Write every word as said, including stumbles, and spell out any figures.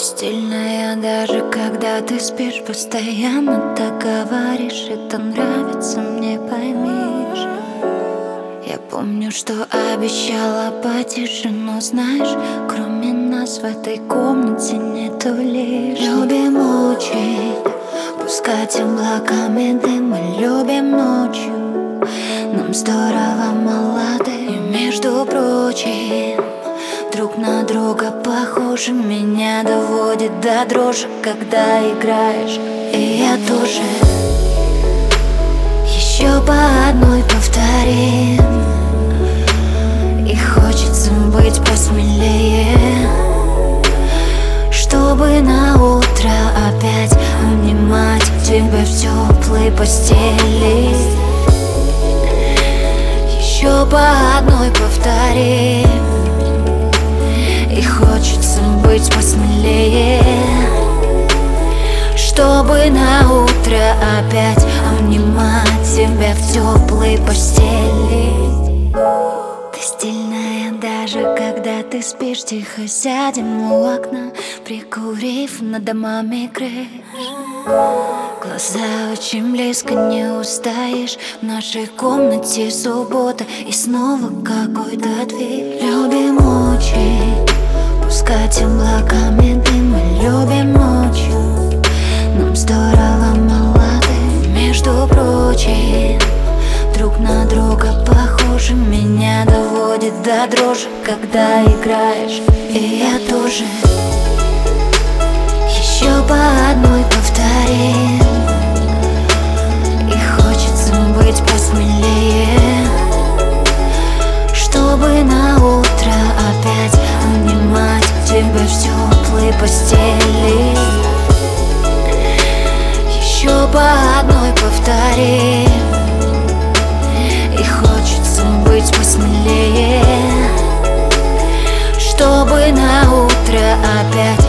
Стильная даже когда ты спишь, постоянно так говоришь. Это нравится мне, поймишь. Я помню, что обещала потише, но знаешь, кроме нас в этой комнате нету лишь. Любим учить, пускать облаками дым. Мы любим ночью, нам здорово молоды. И между прочим, друг на друга похожи. Меня доводит до дрожи, когда играешь. И я тоже. Еще по одной повторим. И хочется быть посмелее, чтобы на утро опять обнимать тебя в теплой постели. Еще по одной повторим. И хочется быть посмелее, чтобы на утро опять обнимать тебя в теплой постели. Ты стильная даже когда ты спишь. Тихо сядем у окна, прикурив над домами крыш. Глаза очень близко, не устоишь. В нашей комнате суббота и снова какой-то дверь. Любим учить, пускать облаками дым. Мы любим ночью, нам здорово молоды. Между прочим, друг на друга похожи. Меня доводит до дрожи, когда играешь. И я тоже. Еще по одной повторим. И хочется быть посмелее, чтобы на утро опять обнимать тебя в теплой постели. Еще по одной повторим. И хочется быть посмелее, чтобы на утро опять